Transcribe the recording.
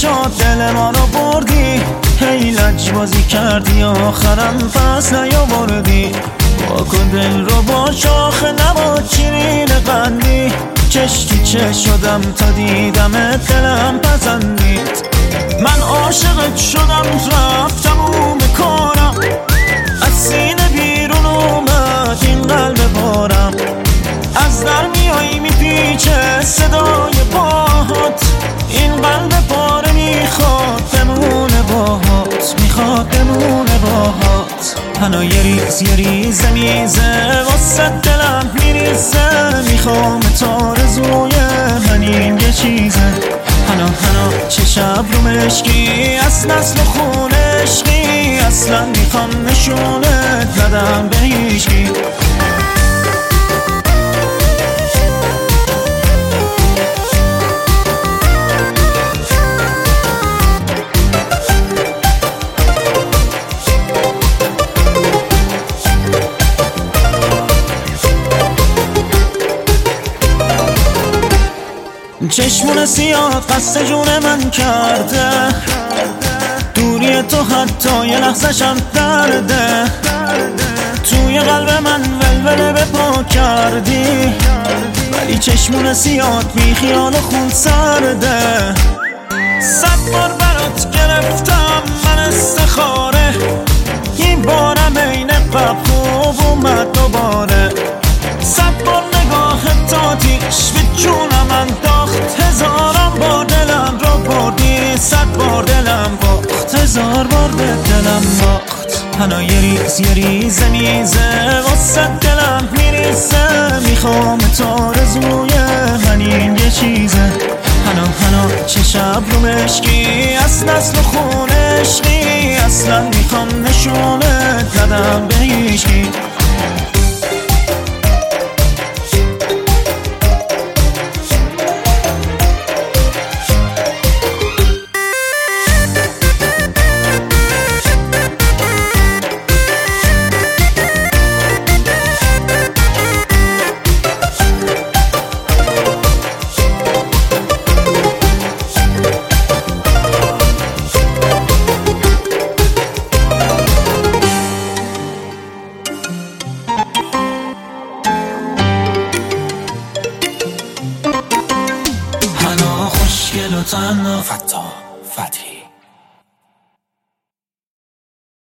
شد دل ما رو بردی، هی لجبازی کردی آخرم پس نیاوردی. واکن دل رو با شاخه نباد شیرین قندی، چشتی چه شدم تا دیدمت دلم پسندید. من عاشقت شدم رفتم اون کارم، از سینه بیرون اومد این قلب پارم. از در میایی میپیچه صدای پاهات، این قلب پاره میخواد بمونه باهات، میخواد بمونه باهات. هنو یه ریز میزه واسه دلم میریزه، میخوام تارزوی من این یه چیزه. هنو چه شب رو مشکی از نسل خون عشقی، اصلا میخوام نشونت ندم به هیچکی. چشمون سیاه قصد جون من کرده، دوری تو حتی یه لحظه‌شم درده. توی قلب من ولوله به پا کردی، ولی چشمون سیاه بی خیال خون سرده. 100 بار برات گرفتم من استخاره، این بارم عین قبل خوب اومد دوباره. 100 بار نگاه تاتیش به جونم انداخت، هزاران بار دلم رو بردی، 100 بار دلم باخت، 1000 بار به دلم باخت. هنو یه ریز میزه واسه دلم میریزه، میخوام تارزوی من این یه چیزه. هنو چه شب رو مشکی از نسل خون عشقی، اصلا میخوام نشونت ندم به هیچکی. خوشگل و تنها فتا فتحی